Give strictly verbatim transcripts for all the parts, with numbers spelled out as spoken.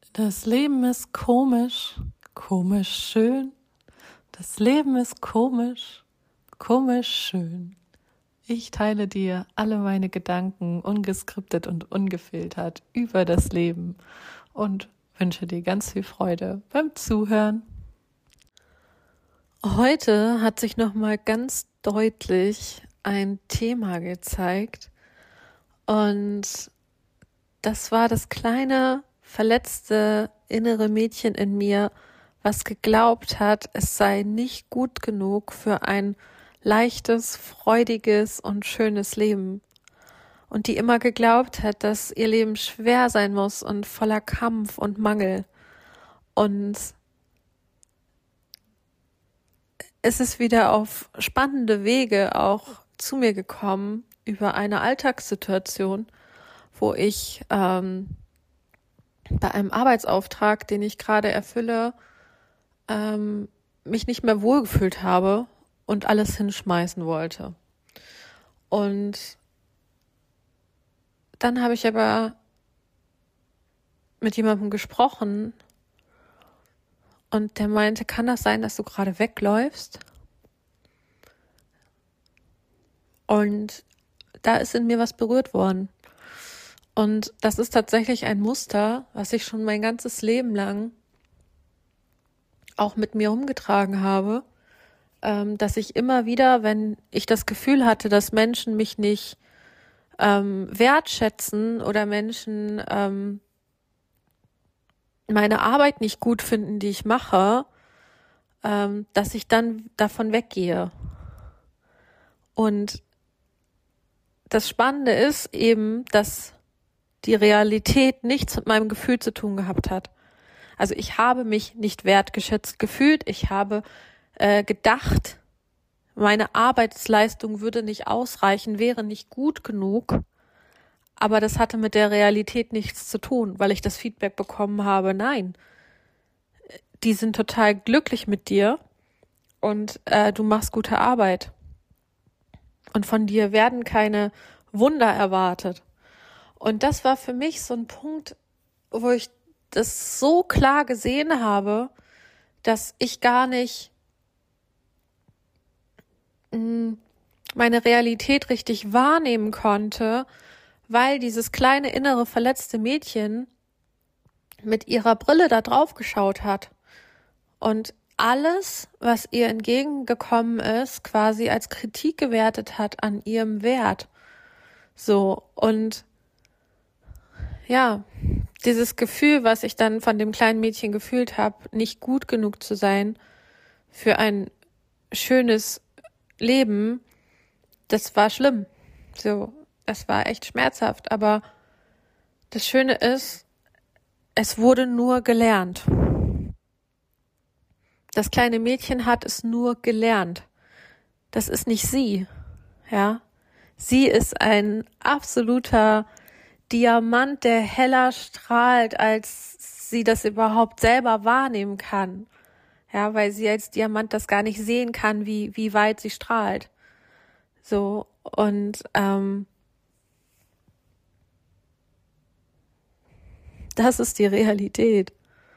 Das Leben ist komisch, komisch schön. Das Leben ist komisch, komisch schön. Ich teile dir alle meine Gedanken ungeskriptet und ungefiltert über das Leben und wünsche dir ganz viel Freude beim Zuhören. Heute hat sich nochmal ganz deutlich ein Thema gezeigt und das war das kleine, verletzte innere Mädchen in mir, was geglaubt hat, es sei nicht gut genug für ein leichtes, freudiges und schönes Leben. Und die immer geglaubt hat, dass ihr Leben schwer sein muss und voller Kampf und Mangel. Und es ist wieder auf spannende Wege auch zu mir gekommen über eine Alltagssituation, wo ich ähm, bei einem Arbeitsauftrag, den ich gerade erfülle, ähm, mich nicht mehr wohlgefühlt habe und alles hinschmeißen wollte. Und dann habe ich aber mit jemandem gesprochen und der meinte, kann das sein, dass du gerade wegläufst? Und da ist in mir was berührt worden. Und das ist tatsächlich ein Muster, was ich schon mein ganzes Leben lang auch mit mir rumgetragen habe, ähm, dass ich immer wieder, wenn ich das Gefühl hatte, dass Menschen mich nicht ähm, wertschätzen oder Menschen ähm, meine Arbeit nicht gut finden, die ich mache, ähm, dass ich dann davon weggehe. Und das Spannende ist eben, dass die Realität nichts mit meinem Gefühl zu tun gehabt hat. Also ich habe mich nicht wertgeschätzt gefühlt. Ich habe äh, gedacht, meine Arbeitsleistung würde nicht ausreichen, wäre nicht gut genug. Aber das hatte mit der Realität nichts zu tun, weil ich das Feedback bekommen habe, nein, die sind total glücklich mit dir und äh, du machst gute Arbeit. Und von dir werden keine Wunder erwartet. Und das war für mich so ein Punkt, wo ich das so klar gesehen habe, dass ich gar nicht mh, meine Realität richtig wahrnehmen konnte, weil dieses kleine innere verletzte Mädchen mit ihrer Brille da drauf geschaut hat und alles, was ihr entgegengekommen ist, quasi als Kritik gewertet hat an ihrem Wert. So, und ja, dieses Gefühl, was ich dann von dem kleinen Mädchen gefühlt habe, nicht gut genug zu sein für ein schönes Leben, das war schlimm. So, es war echt schmerzhaft, aber das Schöne ist, es wurde nur gelernt. Das kleine Mädchen hat es nur gelernt. Das ist nicht sie, ja. Sie ist ein absoluter Diamant, der heller strahlt, als sie das überhaupt selber wahrnehmen kann. Ja, weil sie als Diamant das gar nicht sehen kann, wie wie weit sie strahlt. So, und ähm, das ist die Realität.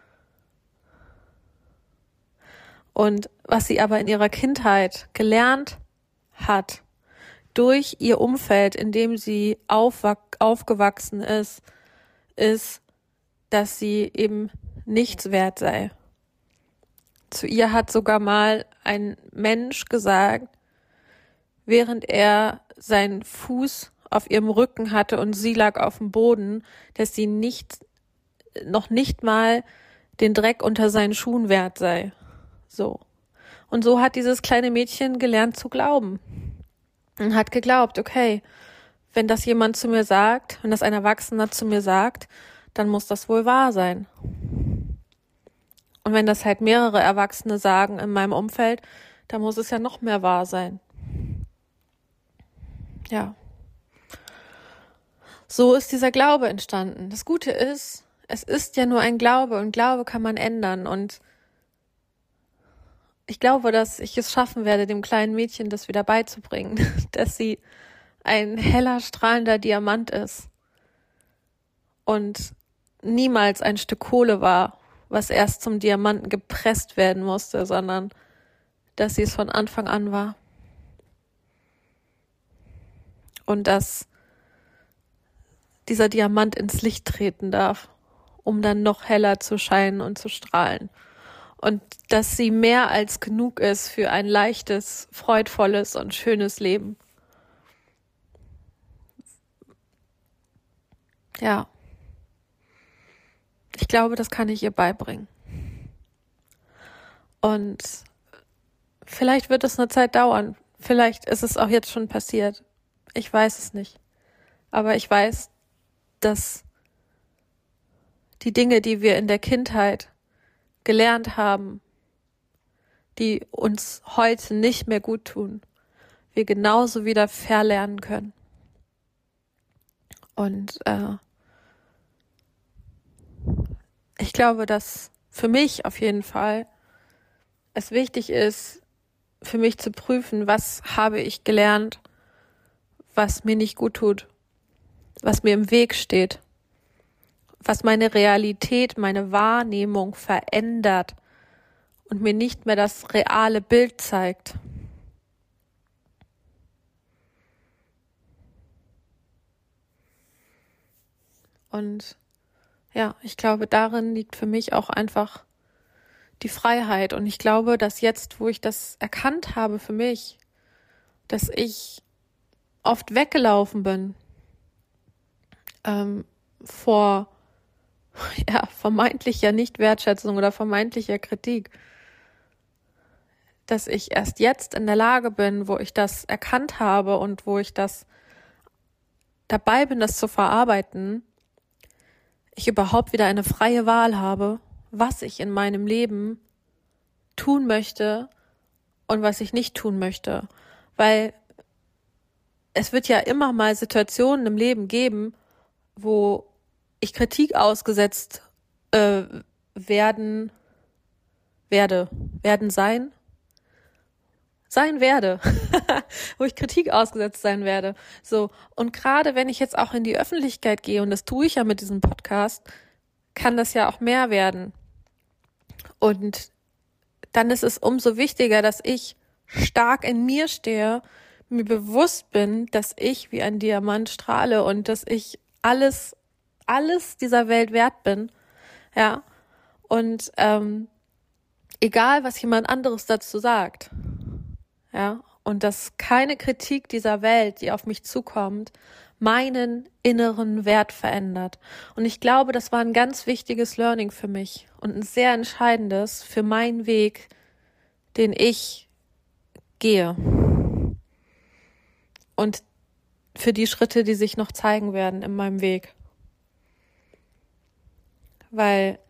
Und was sie aber in ihrer Kindheit gelernt hat, durch ihr Umfeld, in dem sie aufwach- aufgewachsen ist, ist, dass sie eben nichts wert sei. Zu ihr hat sogar mal ein Mensch gesagt, während er seinen Fuß auf ihrem Rücken hatte und sie lag auf dem Boden, dass sie nicht, noch nicht mal den Dreck unter seinen Schuhen wert sei. So. Und so hat dieses kleine Mädchen gelernt zu glauben. Und hat geglaubt, okay, wenn das jemand zu mir sagt, wenn das ein Erwachsener zu mir sagt, dann muss das wohl wahr sein. Und wenn das halt mehrere Erwachsene sagen in meinem Umfeld, dann muss es ja noch mehr wahr sein. Ja. So ist dieser Glaube entstanden. Das Gute ist, es ist ja nur ein Glaube und Glaube kann man ändern. Und ich glaube, dass ich es schaffen werde, dem kleinen Mädchen das wieder beizubringen, dass sie ein heller, strahlender Diamant ist und niemals ein Stück Kohle war, was erst zum Diamanten gepresst werden musste, sondern dass sie es von Anfang an war. Und dass dieser Diamant ins Licht treten darf, um dann noch heller zu scheinen und zu strahlen. Und dass sie mehr als genug ist für ein leichtes, freudvolles und schönes Leben. Ja. Ich glaube, das kann ich ihr beibringen. Und vielleicht wird es eine Zeit dauern. Vielleicht ist es auch jetzt schon passiert. Ich weiß es nicht. Aber ich weiß, dass die Dinge, die wir in der Kindheit gelernt haben, die uns heute nicht mehr gut tun, wir genauso wieder verlernen können. Und äh, ich glaube, dass für mich auf jeden Fall es wichtig ist, für mich zu prüfen, was habe ich gelernt, was mir nicht gut tut, was mir im Weg steht, was meine Realität, meine Wahrnehmung verändert und mir nicht mehr das reale Bild zeigt. Und ja, ich glaube, darin liegt für mich auch einfach die Freiheit. Und ich glaube, dass jetzt, wo ich das erkannt habe für mich, dass ich oft weggelaufen bin ähm, vor ja, vermeintlicher Nichtwertschätzung oder vermeintlicher Kritik, dass ich erst jetzt in der Lage bin, wo ich das erkannt habe und wo ich das dabei bin, das zu verarbeiten, ich überhaupt wieder eine freie Wahl habe, was ich in meinem Leben tun möchte und was ich nicht tun möchte. Weil es wird ja immer mal Situationen im Leben geben, wo ich Kritik ausgesetzt äh, werden, werde, werden sein, sein werde, wo ich Kritik ausgesetzt sein werde. So, und gerade wenn ich jetzt auch in die Öffentlichkeit gehe, und das tue ich ja mit diesem Podcast, kann das ja auch mehr werden. Und dann ist es umso wichtiger, dass ich stark in mir stehe, mir bewusst bin, dass ich wie ein Diamant strahle und dass ich alles, alles dieser Welt wert bin. Ja. Und ähm, egal, was jemand anderes dazu sagt. Ja. Und dass keine Kritik dieser Welt, die auf mich zukommt, meinen inneren Wert verändert. Und ich glaube, das war ein ganz wichtiges Learning für mich und ein sehr entscheidendes für meinen Weg, den ich gehe. Und für die Schritte, die sich noch zeigen werden in meinem Weg. Weil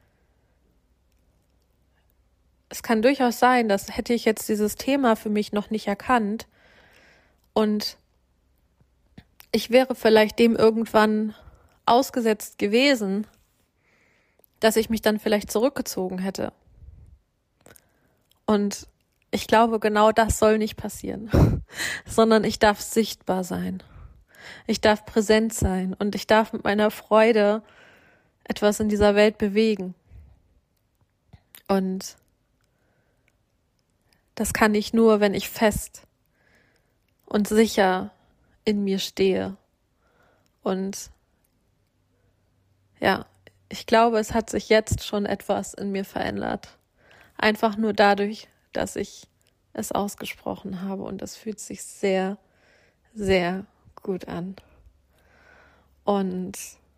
es kann durchaus sein, dass hätte ich jetzt dieses Thema für mich noch nicht erkannt und ich wäre vielleicht dem irgendwann ausgesetzt gewesen, dass ich mich dann vielleicht zurückgezogen hätte. Und ich glaube, genau das soll nicht passieren, sondern ich darf sichtbar sein. Ich darf präsent sein und ich darf mit meiner Freude etwas in dieser Welt bewegen. Und das kann ich nur, wenn ich fest und sicher in mir stehe. Und ja, ich glaube, es hat sich jetzt schon etwas in mir verändert. Einfach nur dadurch, dass ich es ausgesprochen habe. Und das fühlt sich sehr, sehr gut an. Und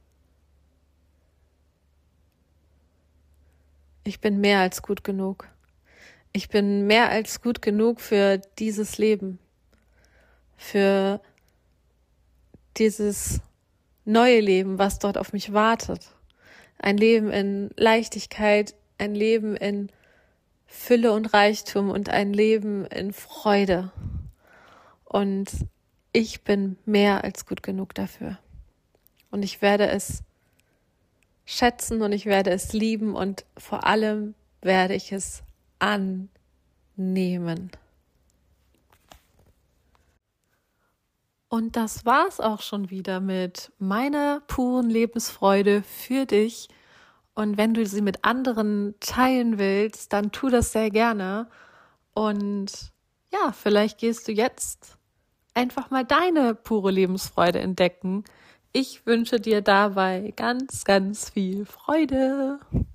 ich bin mehr als gut genug. Ich bin mehr als gut genug für dieses Leben. Für dieses neue Leben, was dort auf mich wartet. Ein Leben in Leichtigkeit, ein Leben in Fülle und Reichtum und ein Leben in Freude. Und ich bin mehr als gut genug dafür. Und ich werde es schätzen und ich werde es lieben und vor allem werde ich es annehmen. Und das war's auch schon wieder mit meiner puren Lebensfreude für dich Und wenn du sie mit anderen teilen willst, dann tu das sehr gerne. Und ja, vielleicht gehst du jetzt einfach mal deine pure Lebensfreude entdecken. Ich wünsche dir dabei ganz, ganz viel Freude.